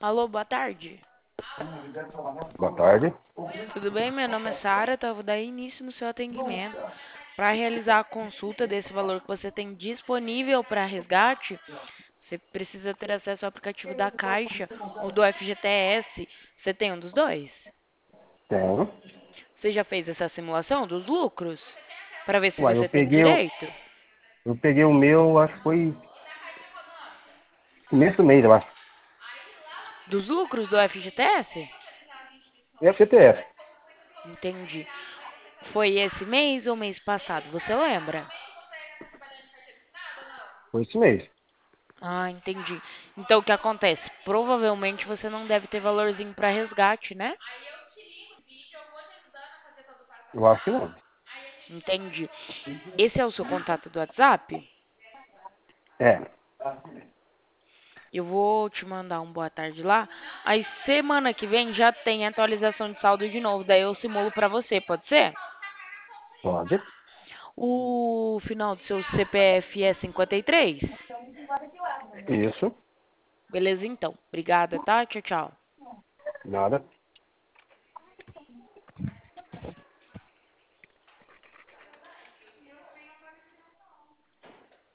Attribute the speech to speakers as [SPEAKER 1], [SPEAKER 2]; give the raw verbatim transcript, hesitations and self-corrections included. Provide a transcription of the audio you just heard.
[SPEAKER 1] Alô, boa tarde.
[SPEAKER 2] Boa tarde.
[SPEAKER 1] Tudo bem? Meu nome é Sara, tá? Vou dar início no seu atendimento. Para realizar a consulta desse valor que você tem disponível para resgate, você precisa ter acesso ao aplicativo da Caixa ou do F G T S. Você tem um dos dois?
[SPEAKER 2] Tenho.
[SPEAKER 1] Você já fez essa simulação dos lucros? Para ver se
[SPEAKER 2] Uai, eu
[SPEAKER 1] você tem
[SPEAKER 2] peguei, o-
[SPEAKER 1] direito?
[SPEAKER 2] eu peguei o meu, acho que foi começo do mês, eu acho.
[SPEAKER 1] Dos lucros do F G T S?
[SPEAKER 2] É F G T S.
[SPEAKER 1] Entendi. Foi esse mês ou mês passado? Você lembra?
[SPEAKER 2] Foi esse mês.
[SPEAKER 1] Ah, entendi. Então o que acontece? Provavelmente você não deve ter valorzinho para resgate, né?
[SPEAKER 2] Eu acho que não.
[SPEAKER 1] Entendi. Esse é o seu contato do WhatsApp?
[SPEAKER 2] É.
[SPEAKER 1] Eu vou te mandar um boa tarde lá. Aí semana que vem já tem atualização de saldo de novo, daí eu simulo para você, pode ser?
[SPEAKER 2] Pode.
[SPEAKER 1] O final do seu C P F é cinquenta e três?
[SPEAKER 2] Isso.
[SPEAKER 1] Beleza então. Obrigada, tá? Tchau, tchau.
[SPEAKER 2] Nada.